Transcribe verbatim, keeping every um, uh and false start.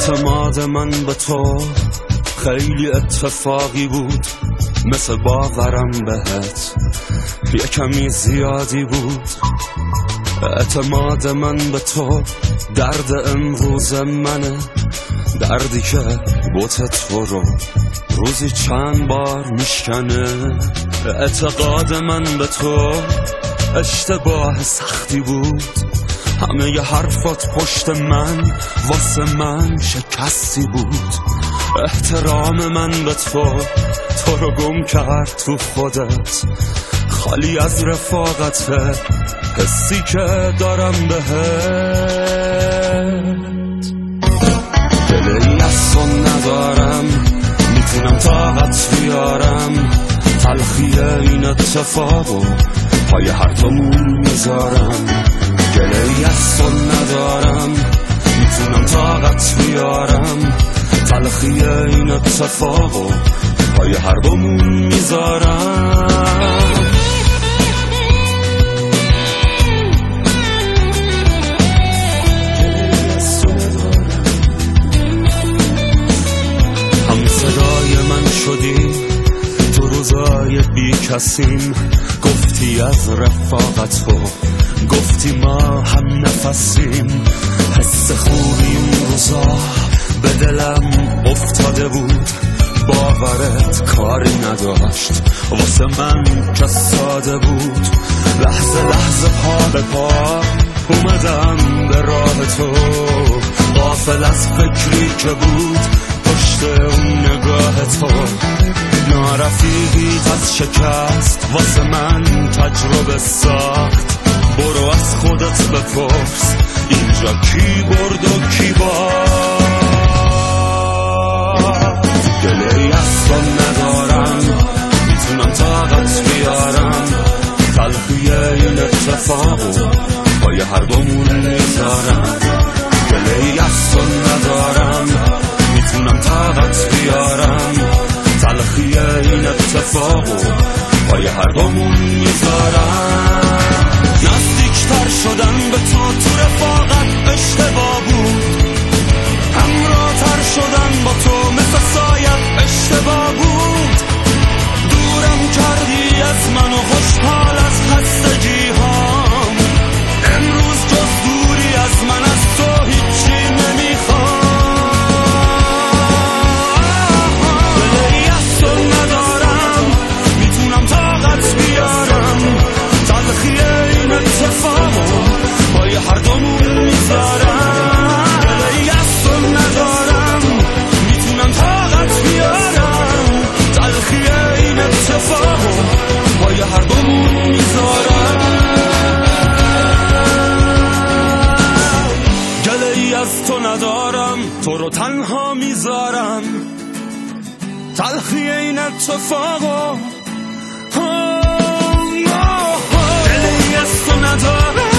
اعتماد من به تو خیلی اتفاقی بود، مثل باورم بهت یه کمی زیادی بود. اعتماد من به تو درد امروز منه، دردی که بوت تو رو روزی چند بار میشکنه. اعتقاد من به تو اشتباه سختی بود، همه ی حرفات پشت من واسه من شکستی بود. احترام من به تو تو رو گم کرد تو خودت، خالی از رفاقت حسی که دارم بهت. دلی از تو ندارم، میتونم طاقت بیارم، تلخی این اتفاقو پای هر دومون میذارم. گله‌ای از تو ندارم، میتونم طاقت بیارم، تلخی این اتفاقو پای هر دومون میذارم. هم صدای من شدی تو روزای بی کسیم، گفتی از رفاقت تو، گفتی ما هم نفسیم. حس خوبی اون روزا به دلم افتاده بود، باورت کاری نداشت واسه من که ساده بود. لحظه لحظه پا به پا اومدم به راه تو، غافل از فکری که بود پشت اون نگاه تو. نارفیقیت از شکست واسه من تجربه ساخت، برو از خودت بپرس اینجا کی برد و کی باخت. گله‌ای از تو ندارم، میتونم طاقت بیارم، تلخی این اتفاقو پای هر دومون میذارم. گله‌ای از تو ندارم، میتونم طاقت بیارم، تلخی این اتفاقو پای هر دومون میذارم. نزدیکتر شدن به تو تو رفاقت اشتباه بود، همراه‌تر شدن با تو مثل سایت اشتباه بود. دورم کردی از من و خوشحال از خستگی هام، امروز جز دوری از من از تو هیچی نمیخوام. دلی از تو ندارم، میتونم طاقت بیارم، تلخی این اتفاقو پای هر دومون میذارم. دلی از تو ندارم، میتونم طاقت بیارم، تلخی این اتفاقو پای هر دومون میذارم. گله‌ای از تو ندارم، تو رو تنها میذارم، تلخی این اتفاقو. گله‌ای از تو ندارم،